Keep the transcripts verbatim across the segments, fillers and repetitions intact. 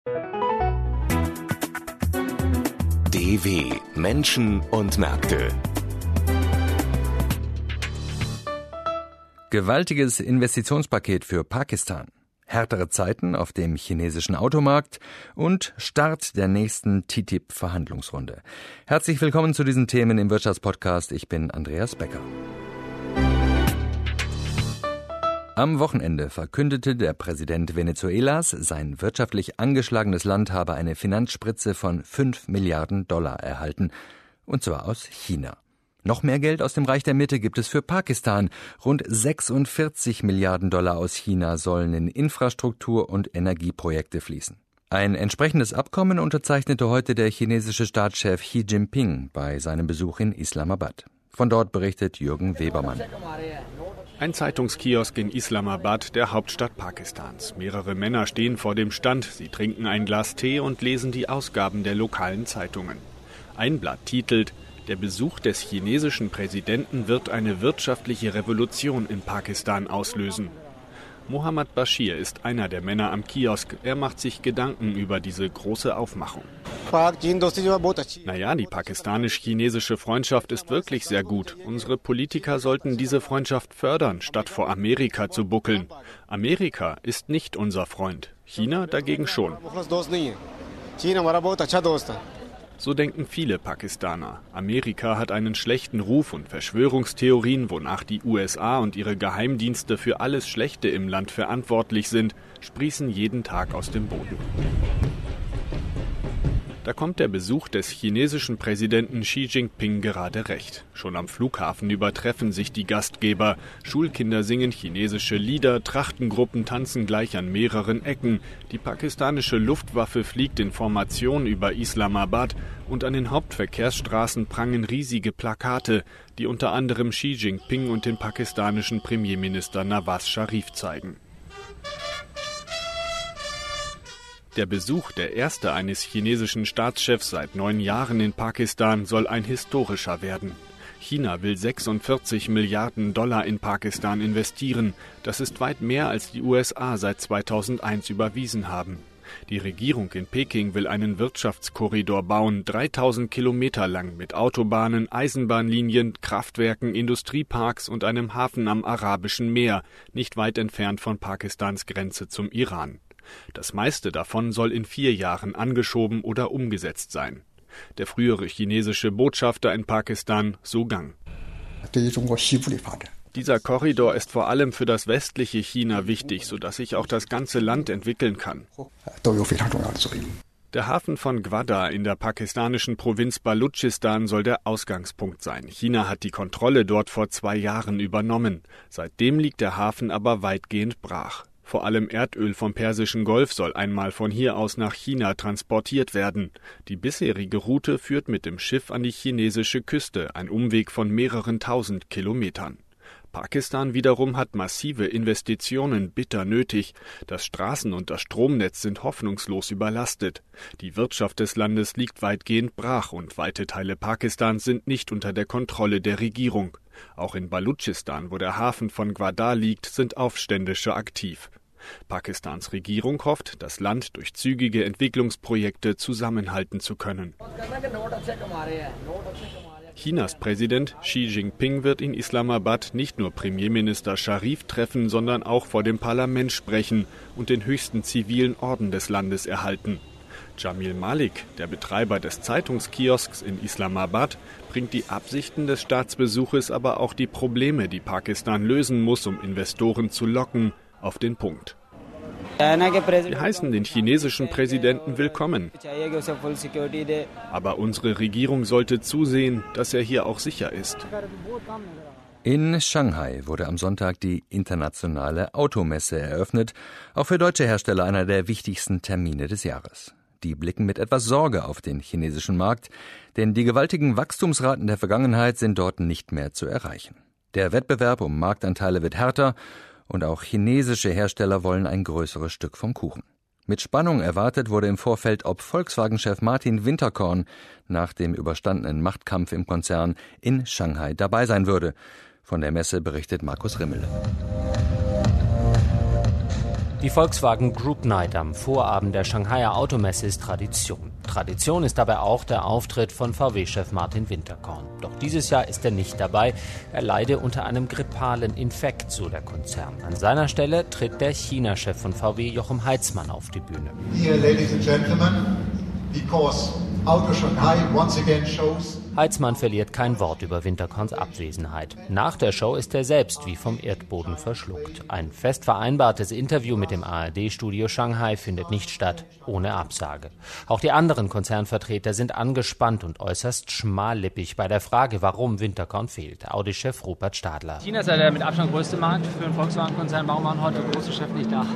D W Menschen und Märkte. Gewaltiges Investitionspaket für Pakistan, härtere Zeiten auf dem chinesischen Automarkt und Start der nächsten T T I P-Verhandlungsrunde. Herzlich willkommen zu diesen Themen im Wirtschaftspodcast. Ich bin Andreas Becker. Am Wochenende verkündete der Präsident Venezuelas, sein wirtschaftlich angeschlagenes Land habe eine Finanzspritze von fünf Milliarden Dollar erhalten, und zwar aus China. Noch mehr Geld aus dem Reich der Mitte gibt es für Pakistan. Rund sechsundvierzig Milliarden Dollar aus China sollen in Infrastruktur- und Energieprojekte fließen. Ein entsprechendes Abkommen unterzeichnete heute der chinesische Staatschef Xi Jinping bei seinem Besuch in Islamabad. Von dort berichtet Jürgen Webermann. Ein Zeitungskiosk in Islamabad, der Hauptstadt Pakistans. Mehrere Männer stehen vor dem Stand, sie trinken ein Glas Tee und lesen die Ausgaben der lokalen Zeitungen. Ein Blatt titelt: Der Besuch des chinesischen Präsidenten wird eine wirtschaftliche Revolution in Pakistan auslösen. Mohammad Bashir ist einer der Männer am Kiosk. Er macht sich Gedanken über diese große Aufmachung. Naja, die pakistanisch-chinesische Freundschaft ist wirklich sehr gut. Unsere Politiker sollten diese Freundschaft fördern, statt vor Amerika zu buckeln. Amerika ist nicht unser Freund, China dagegen schon. So denken viele Pakistaner. Amerika hat einen schlechten Ruf und Verschwörungstheorien, wonach die U S A und ihre Geheimdienste für alles Schlechte im Land verantwortlich sind, sprießen jeden Tag aus dem Boden. Da kommt der Besuch des chinesischen Präsidenten Xi Jinping gerade recht. Schon am Flughafen übertreffen sich die Gastgeber. Schulkinder singen chinesische Lieder, Trachtengruppen tanzen gleich an mehreren Ecken. Die pakistanische Luftwaffe fliegt in Formation über Islamabad und an den Hauptverkehrsstraßen prangen riesige Plakate, die unter anderem Xi Jinping und den pakistanischen Premierminister Nawaz Sharif zeigen. Der Besuch, der erste eines chinesischen Staatschefs seit neun Jahren in Pakistan, soll ein historischer werden. China will sechsundvierzig Milliarden Dollar in Pakistan investieren. Das ist weit mehr, als die U S A seit zweitausendeins überwiesen haben. Die Regierung in Peking will einen Wirtschaftskorridor bauen, dreitausend Kilometer lang, mit Autobahnen, Eisenbahnlinien, Kraftwerken, Industrieparks und einem Hafen am Arabischen Meer, nicht weit entfernt von Pakistans Grenze zum Iran. Das meiste davon soll in vier Jahren angeschoben oder umgesetzt sein. Der frühere chinesische Botschafter in Pakistan, Su Gang. Dieser Korridor ist vor allem für das westliche China wichtig, sodass sich auch das ganze Land entwickeln kann. Der Hafen von Gwadar in der pakistanischen Provinz Baluchistan soll der Ausgangspunkt sein. China hat die Kontrolle dort vor zwei Jahren übernommen. Seitdem liegt der Hafen aber weitgehend brach. Vor allem Erdöl vom Persischen Golf soll einmal von hier aus nach China transportiert werden. Die bisherige Route führt mit dem Schiff an die chinesische Küste, ein Umweg von mehreren tausend Kilometern. Pakistan wiederum hat massive Investitionen bitter nötig. Das Straßen- und das Stromnetz sind hoffnungslos überlastet. Die Wirtschaft des Landes liegt weitgehend brach und weite Teile Pakistans sind nicht unter der Kontrolle der Regierung. Auch in Baluchistan, wo der Hafen von Gwadar liegt, sind Aufständische aktiv. Pakistans Regierung hofft, das Land durch zügige Entwicklungsprojekte zusammenhalten zu können. Chinas Präsident Xi Jinping wird in Islamabad nicht nur Premierminister Sharif treffen, sondern auch vor dem Parlament sprechen und den höchsten zivilen Orden des Landes erhalten. Jamil Malik, der Betreiber des Zeitungskiosks in Islamabad, bringt die Absichten des Staatsbesuches, aber auch die Probleme, die Pakistan lösen muss, um Investoren zu locken, auf den Punkt. Wir heißen den chinesischen Präsidenten willkommen. Aber unsere Regierung sollte zusehen, dass er hier auch sicher ist. In Shanghai wurde am Sonntag die internationale Automesse eröffnet, auch für deutsche Hersteller einer der wichtigsten Termine des Jahres. Die blicken mit etwas Sorge auf den chinesischen Markt, denn die gewaltigen Wachstumsraten der Vergangenheit sind dort nicht mehr zu erreichen. Der Wettbewerb um Marktanteile wird härter und auch chinesische Hersteller wollen ein größeres Stück vom Kuchen. Mit Spannung erwartet wurde im Vorfeld, ob Volkswagen-Chef Martin Winterkorn nach dem überstandenen Machtkampf im Konzern in Shanghai dabei sein würde. Von der Messe berichtet Markus Rimmel. Die Volkswagen Group Night am Vorabend der Shanghaier Automesse ist Tradition. Tradition ist dabei auch der Auftritt von V W-Chef Martin Winterkorn. Doch dieses Jahr ist er nicht dabei. Er leide unter einem grippalen Infekt, so der Konzern. An seiner Stelle tritt der China-Chef von V W, Jochen Heitzmann, auf die Bühne. Dear ladies and gentlemen, because Auto Shanghai once again shows... Heitzmann verliert kein Wort über Winterkorns Abwesenheit. Nach der Show ist er selbst wie vom Erdboden verschluckt. Ein fest vereinbartes Interview mit dem A R D-Studio Shanghai findet nicht statt, ohne Absage. Auch die anderen Konzernvertreter sind angespannt und äußerst schmallippig bei der Frage, warum Winterkorn fehlt. Audi-Chef Rupert Stadler. China ist ja der mit Abstand größte Markt für den Volkswagen-Konzern. Warum war heute der große Chef nicht da?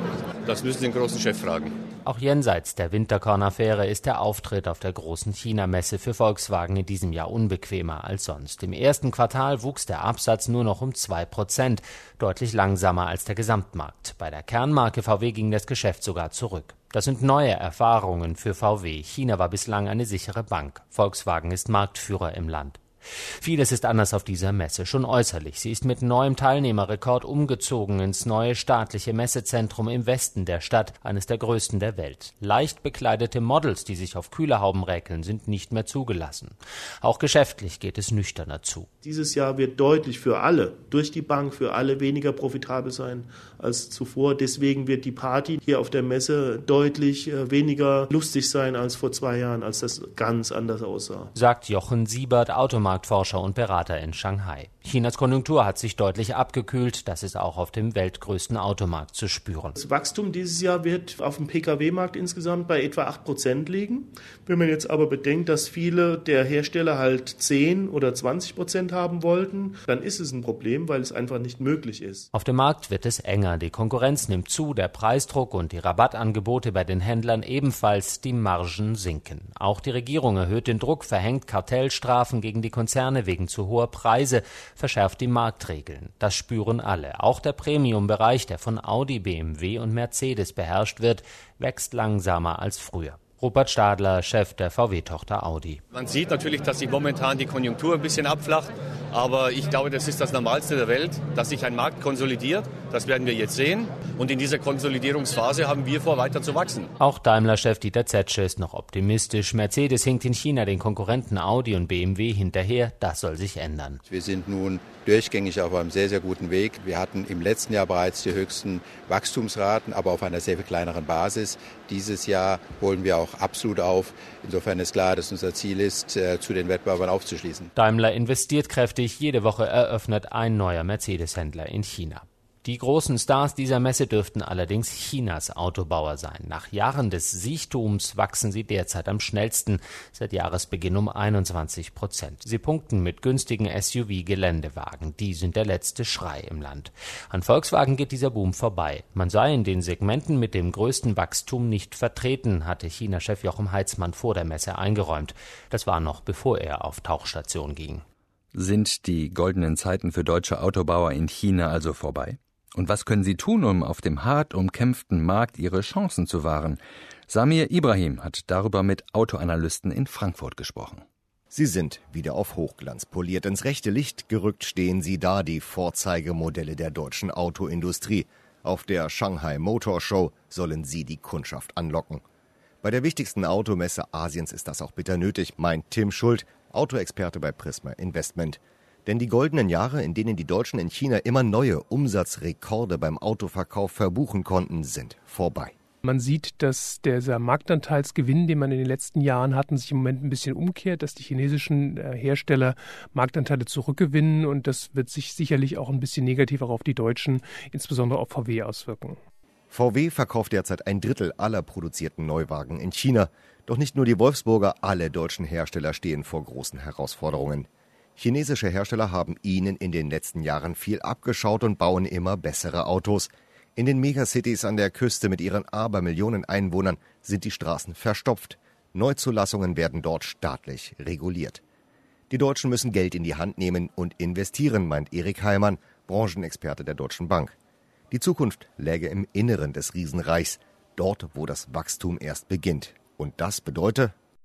Das müssen Sie den großen Chef fragen. Auch jenseits der Winterkorn-Affäre ist der Auftritt auf der großen China-Messe für Volkswagen in diesem Jahr unbequemer als sonst. Im ersten Quartal wuchs der Absatz nur noch um zwei Prozent, deutlich langsamer als der Gesamtmarkt. Bei der Kernmarke V W ging das Geschäft sogar zurück. Das sind neue Erfahrungen für V W. China war bislang eine sichere Bank. Volkswagen ist Marktführer im Land. Vieles ist anders auf dieser Messe, schon äußerlich. Sie ist mit neuem Teilnehmerrekord umgezogen ins neue staatliche Messezentrum im Westen der Stadt, eines der größten der Welt. Leicht bekleidete Models, die sich auf Kühlerhauben räkeln, sind nicht mehr zugelassen. Auch geschäftlich geht es nüchterner zu. Dieses Jahr wird deutlich für alle, durch die Bank, für alle weniger profitabel sein als zuvor. Deswegen wird die Party hier auf der Messe deutlich weniger lustig sein als vor zwei Jahren, als das ganz anders aussah. Sagt Jochen Siebert, Automarktforscher und Berater in Shanghai. Chinas Konjunktur hat sich deutlich abgekühlt. Das ist auch auf dem weltgrößten Automarkt zu spüren. Das Wachstum dieses Jahr wird auf dem P K W-Markt insgesamt bei etwa acht Prozent liegen. Wenn man jetzt aber bedenkt, dass viele der Hersteller halt zehn oder zwanzig Prozent haben wollten, dann ist es ein Problem, weil es einfach nicht möglich ist. Auf dem Markt wird es enger. Die Konkurrenz nimmt zu, der Preisdruck und die Rabattangebote bei den Händlern ebenfalls, die Margen sinken. Auch die Regierung erhöht den Druck, verhängt Kartellstrafen gegen die Konzerne wegen zu hoher Preise, verschärft die Marktregeln. Das spüren alle. Auch der Premium-Bereich, der von Audi, B M W und Mercedes beherrscht wird, wächst langsamer als früher. Rupert Stadler, Chef der V W-Tochter Audi. Man sieht natürlich, dass sich momentan die Konjunktur ein bisschen abflacht. Aber ich glaube, das ist das Normalste der Welt, dass sich ein Markt konsolidiert. Das werden wir jetzt sehen. Und in dieser Konsolidierungsphase haben wir vor, weiter zu wachsen. Auch Daimler-Chef Dieter Zetsche ist noch optimistisch. Mercedes hinkt in China den Konkurrenten Audi und B M W hinterher. Das soll sich ändern. Wir sind nun durchgängig auf einem sehr, sehr guten Weg. Wir hatten im letzten Jahr bereits die höchsten Wachstumsraten, aber auf einer sehr viel kleineren Basis. Dieses Jahr holen wir auch absolut auf. Insofern ist klar, dass unser Ziel ist, zu den Wettbewerbern aufzuschließen. Daimler investiert kräftig. Jede Woche eröffnet ein neuer Mercedes-Händler in China. Die großen Stars dieser Messe dürften allerdings Chinas Autobauer sein. Nach Jahren des Siechtums wachsen sie derzeit am schnellsten, seit Jahresbeginn um einundzwanzig Prozent. Sie punkten mit günstigen S U V-Geländewagen. Die sind der letzte Schrei im Land. An Volkswagen geht dieser Boom vorbei. Man sei in den Segmenten mit dem größten Wachstum nicht vertreten, hatte China-Chef Jochen Heitzmann vor der Messe eingeräumt. Das war noch bevor er auf Tauchstation ging. Sind die goldenen Zeiten für deutsche Autobauer in China also vorbei? Und was können sie tun, um auf dem hart umkämpften Markt ihre Chancen zu wahren? Samir Ibrahim hat darüber mit Autoanalysten in Frankfurt gesprochen. Sie sind wieder auf Hochglanz poliert. Ins rechte Licht gerückt stehen sie da, die Vorzeigemodelle der deutschen Autoindustrie. Auf der Shanghai Motor Show sollen sie die Kundschaft anlocken. Bei der wichtigsten Automesse Asiens ist das auch bitter nötig, meint Tim Schult, Autoexperte bei Prisma Investment. Denn die goldenen Jahre, in denen die Deutschen in China immer neue Umsatzrekorde beim Autoverkauf verbuchen konnten, sind vorbei. Man sieht, dass dieser Marktanteilsgewinn, den man in den letzten Jahren hatten, sich im Moment ein bisschen umkehrt, dass die chinesischen Hersteller Marktanteile zurückgewinnen und das wird sich sicherlich auch ein bisschen negativ auch auf die Deutschen, insbesondere auf V W, auswirken. V W verkauft derzeit ein Drittel aller produzierten Neuwagen in China. Doch nicht nur die Wolfsburger, alle deutschen Hersteller stehen vor großen Herausforderungen. Chinesische Hersteller haben ihnen in den letzten Jahren viel abgeschaut und bauen immer bessere Autos. In den Megacities an der Küste mit ihren Abermillionen Einwohnern sind die Straßen verstopft. Neuzulassungen werden dort staatlich reguliert. Die Deutschen müssen Geld in die Hand nehmen und investieren, meint Erik Heimann, Branchenexperte der Deutschen Bank. Die Zukunft läge im Inneren des Riesenreichs, dort, wo das Wachstum erst beginnt. Und das bedeutet: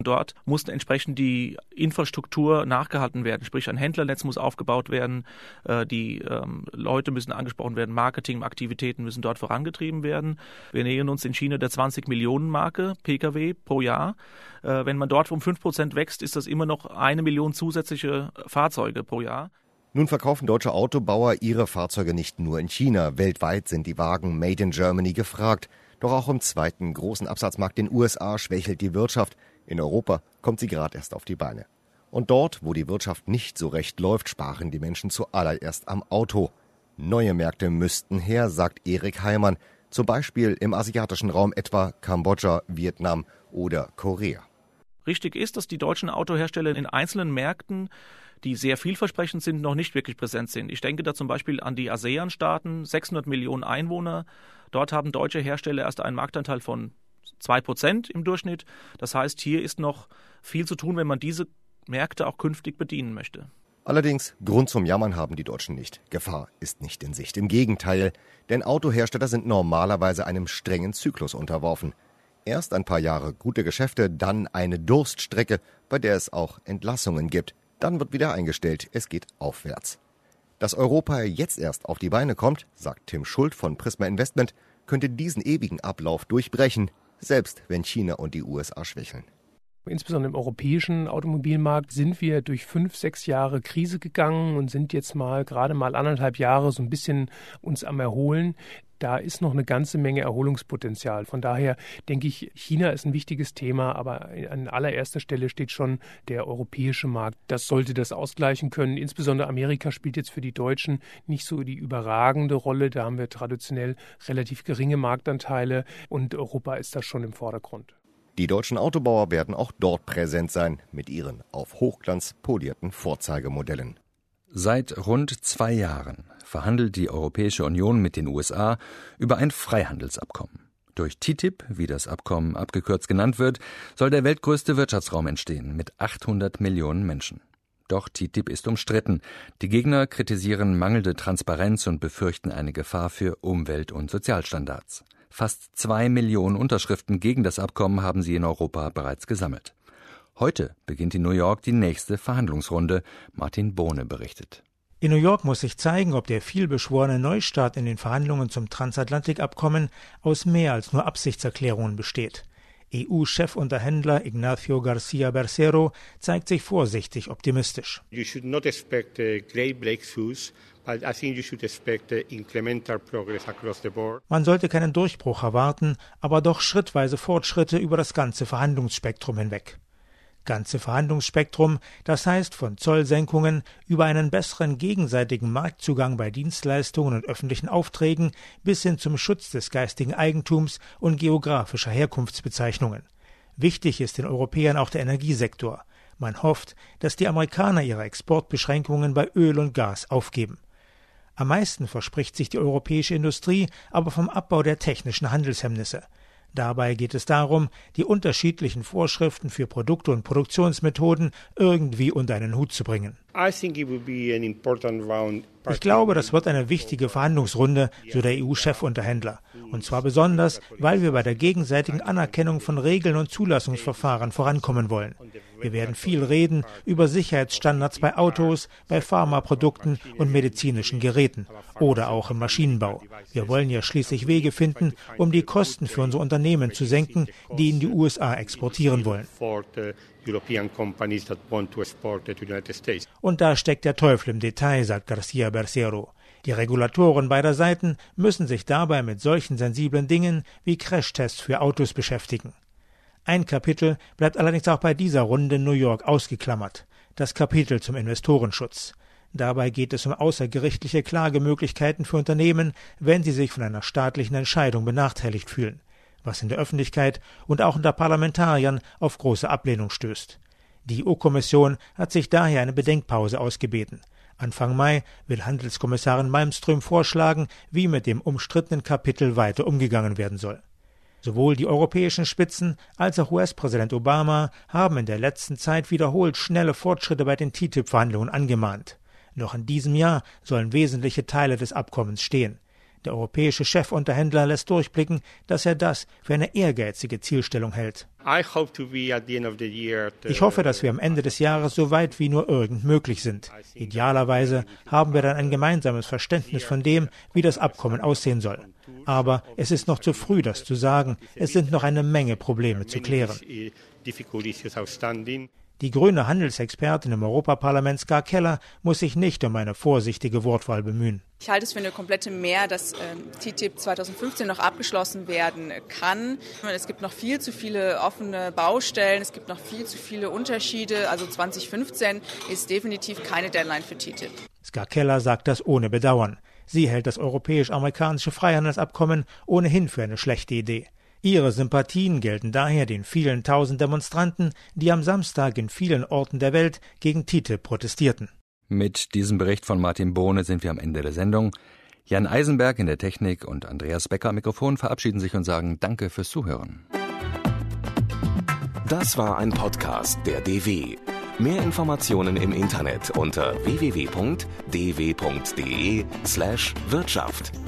Dort muss entsprechend die Infrastruktur nachgehalten werden, sprich ein Händlernetz muss aufgebaut werden, die ähm, Leute müssen angesprochen werden, Marketingaktivitäten müssen dort vorangetrieben werden. Wir nähern uns in China der zwanzig Millionen Marke Pkw pro Jahr. Äh, wenn man dort um fünf Prozent wächst, ist das immer noch eine Million zusätzliche Fahrzeuge pro Jahr. Nun verkaufen deutsche Autobauer ihre Fahrzeuge nicht nur in China. Weltweit sind die Wagen Made in Germany gefragt. Doch auch im zweiten großen Absatzmarkt, den U S A, schwächelt die Wirtschaft. In Europa kommt sie gerade erst auf die Beine. Und dort, wo die Wirtschaft nicht so recht läuft, sparen die Menschen zuallererst am Auto. Neue Märkte müssten her, sagt Erik Heimann. Zum Beispiel im asiatischen Raum, etwa Kambodscha, Vietnam oder Korea. Richtig ist, dass die deutschen Autohersteller in einzelnen Märkten, die sehr vielversprechend sind, noch nicht wirklich präsent sind. Ich denke da zum Beispiel an die ASEAN-Staaten, sechshundert Millionen Einwohner. Dort haben deutsche Hersteller erst einen Marktanteil von zwei Prozent im Durchschnitt. Das heißt, hier ist noch viel zu tun, wenn man diese Märkte auch künftig bedienen möchte. Allerdings, Grund zum Jammern haben die Deutschen nicht. Gefahr ist nicht in Sicht. Im Gegenteil, denn Autohersteller sind normalerweise einem strengen Zyklus unterworfen. Erst ein paar Jahre gute Geschäfte, dann eine Durststrecke, bei der es auch Entlassungen gibt. Dann wird wieder eingestellt, es geht aufwärts. Dass Europa jetzt erst auf die Beine kommt, sagt Tim Schult von Prisma Investment, könnte diesen ewigen Ablauf durchbrechen, selbst wenn China und die U S A schwächeln. Insbesondere im europäischen Automobilmarkt sind wir durch fünf, sechs Jahre Krise gegangen und sind jetzt mal gerade mal anderthalb Jahre so ein bisschen uns am Erholen. Da ist noch eine ganze Menge Erholungspotenzial. Von daher denke ich, China ist ein wichtiges Thema, aber an allererster Stelle steht schon der europäische Markt. Das sollte das ausgleichen können. Insbesondere Amerika spielt jetzt für die Deutschen nicht so die überragende Rolle. Da haben wir traditionell relativ geringe Marktanteile und Europa ist da schon im Vordergrund. Die deutschen Autobauer werden auch dort präsent sein mit ihren auf Hochglanz polierten Vorzeigemodellen. Seit rund zwei Jahren verhandelt die Europäische Union mit den U S A über ein Freihandelsabkommen. Durch T T I P, wie das Abkommen abgekürzt genannt wird, soll der weltgrößte Wirtschaftsraum entstehen mit achthundert Millionen Menschen. Doch T T I P ist umstritten. Die Gegner kritisieren mangelnde Transparenz und befürchten eine Gefahr für Umwelt- und Sozialstandards. Fast zwei Millionen Unterschriften gegen das Abkommen haben sie in Europa bereits gesammelt. Heute beginnt in New York die nächste Verhandlungsrunde. Martin Bohne berichtet. In New York muss sich zeigen, ob der vielbeschworene Neustart in den Verhandlungen zum Transatlantikabkommen aus mehr als nur Absichtserklärungen besteht. E U-Chefunterhändler Ignacio García Bercero zeigt sich vorsichtig optimistisch. You should not expect uh, great breakthroughs, but I think you should expect uh, incremental progress across the board. Man sollte keinen Durchbruch erwarten, aber doch schrittweise Fortschritte über das ganze Verhandlungsspektrum hinweg. Ganze Verhandlungsspektrum, das heißt von Zollsenkungen über einen besseren gegenseitigen Marktzugang bei Dienstleistungen und öffentlichen Aufträgen bis hin zum Schutz des geistigen Eigentums und geografischer Herkunftsbezeichnungen. Wichtig ist den Europäern auch der Energiesektor. Man hofft, dass die Amerikaner ihre Exportbeschränkungen bei Öl und Gas aufgeben. Am meisten verspricht sich die europäische Industrie aber vom Abbau der technischen Handelshemmnisse. Dabei geht es darum, die unterschiedlichen Vorschriften für Produkte und Produktionsmethoden irgendwie unter einen Hut zu bringen. Ich glaube, das wird eine wichtige Verhandlungsrunde, so der E U-Chefunterhändler. Und zwar besonders, weil wir bei der gegenseitigen Anerkennung von Regeln und Zulassungsverfahren vorankommen wollen. Wir werden viel reden über Sicherheitsstandards bei Autos, bei Pharmaprodukten und medizinischen Geräten oder auch im Maschinenbau. Wir wollen ja schließlich Wege finden, um die Kosten für unsere Unternehmen zu senken, die in die U S A exportieren wollen. Und da steckt der Teufel im Detail, sagt García Bercero. Die Regulatoren beider Seiten müssen sich dabei mit solchen sensiblen Dingen wie Crashtests für Autos beschäftigen. Ein Kapitel bleibt allerdings auch bei dieser Runde in New York ausgeklammert, das Kapitel zum Investorenschutz. Dabei geht es um außergerichtliche Klagemöglichkeiten für Unternehmen, wenn sie sich von einer staatlichen Entscheidung benachteiligt fühlen, was in der Öffentlichkeit und auch unter Parlamentariern auf große Ablehnung stößt. Die E U-Kommission hat sich daher eine Bedenkpause ausgebeten. Anfang Mai will Handelskommissarin Malmström vorschlagen, wie mit dem umstrittenen Kapitel weiter umgegangen werden soll. Sowohl die europäischen Spitzen als auch U S-Präsident Obama haben in der letzten Zeit wiederholt schnelle Fortschritte bei den T T I P-Verhandlungen angemahnt. Noch in diesem Jahr sollen wesentliche Teile des Abkommens stehen. Der europäische Chefunterhändler lässt durchblicken, dass er das für eine ehrgeizige Zielstellung hält. Ich hoffe, dass wir am Ende des Jahres so weit wie nur irgend möglich sind. Idealerweise haben wir dann ein gemeinsames Verständnis von dem, wie das Abkommen aussehen soll. Aber es ist noch zu früh, das zu sagen. Es sind noch eine Menge Probleme zu klären. Die grüne Handelsexpertin im Europaparlament Ska Keller muss sich nicht um eine vorsichtige Wortwahl bemühen. Ich halte es für eine komplette Mehr, dass äh, T T I P zwanzig fünfzehn noch abgeschlossen werden kann. Es gibt noch viel zu viele offene Baustellen, es gibt noch viel zu viele Unterschiede. Also zwanzig fünfzehn ist definitiv keine Deadline für T T I P. Ska Keller sagt das ohne Bedauern. Sie hält das europäisch-amerikanische Freihandelsabkommen ohnehin für eine schlechte Idee. Ihre Sympathien gelten daher den vielen tausend Demonstranten, die am Samstag in vielen Orten der Welt gegen T T I P protestierten. Mit diesem Bericht von Martin Bohne sind wir am Ende der Sendung. Jan Eisenberg in der Technik und Andreas Becker am Mikrofon verabschieden sich und sagen Danke fürs Zuhören. Das war ein Podcast der D W. Mehr Informationen im Internet unter w w w punkt d w punkt d e slash Wirtschaft.